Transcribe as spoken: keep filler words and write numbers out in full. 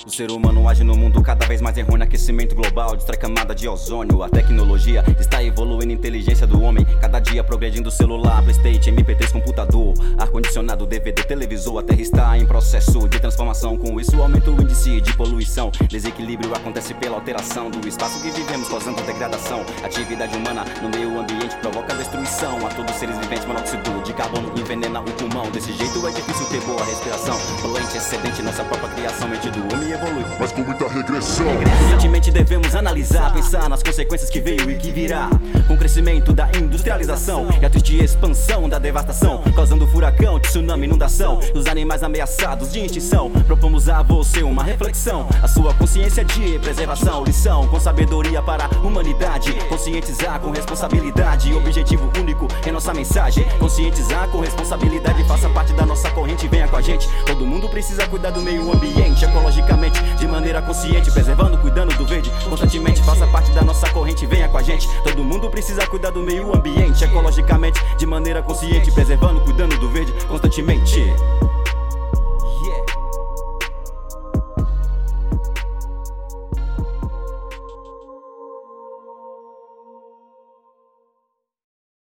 O ser humano age no mundo cada vez mais errôneo. Aquecimento global destrói camada de ozônio. A tecnologia está evoluindo, a inteligência do homem cada dia progredindo. Celular, Playstation, M P três, computador, ar-condicionado, D V D, televisor. A terra está em processo de transformação. Com isso aumenta o índice de poluição. Desequilíbrio acontece pela alteração do espaço que vivemos, causando degradação. Atividade humana no meio ambiente provoca destruição a todos os seres viventes. Monóxido de carbono envenena o pulmão. Desse jeito é difícil ter boa respiração. Poluente excedente, nossa própria criação. Mente do homem evolui, mas com muita regressão. Urgentemente devemos analisar, pensar nas consequências que veio e que virá. Com o crescimento da industrialização e a triste expansão da devastação, causando furacão, tsunami, inundação, os animais ameaçados de extinção. Propomos a você uma reflexão, a sua consciência de preservação. Lição com sabedoria para a humanidade. Conscientizar com responsabilidade, objetivo único em nossa mensagem. Conscientizar com responsabilidade, faça parte da nossa corrente, venha com a gente. Todo mundo precisa cuidar do meio ambiente, ecologicamente, de maneira consciente, preservando, cuidando do verde constantemente. Faça parte da nossa corrente, venha com a gente. Todo mundo precisa cuidar do meio ambiente, ecologicamente, de maneira consciente, preservando, cuidando do verde constantemente.